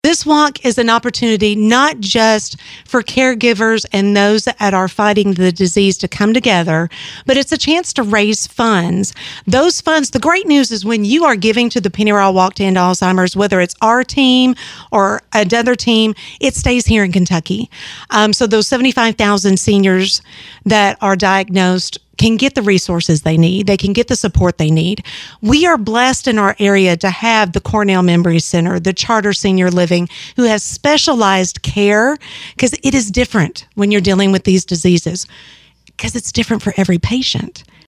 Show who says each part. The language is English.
Speaker 1: This walk is an opportunity not just for caregivers and those that are fighting the disease to come together, but it's a chance to raise funds. Those funds, the great news is when you are giving to the Penny Royal Walk to End Alzheimer's, whether it's our team or another team, it stays here in Kentucky. So those 75,000 seniors that are diagnosed can get the resources they need. They can get the support they need. We are blessed in our area to have the Cornell Memory Center, the Charter Senior Living, who has specialized care, because it is different when you're dealing with these diseases, because it's different for every patient.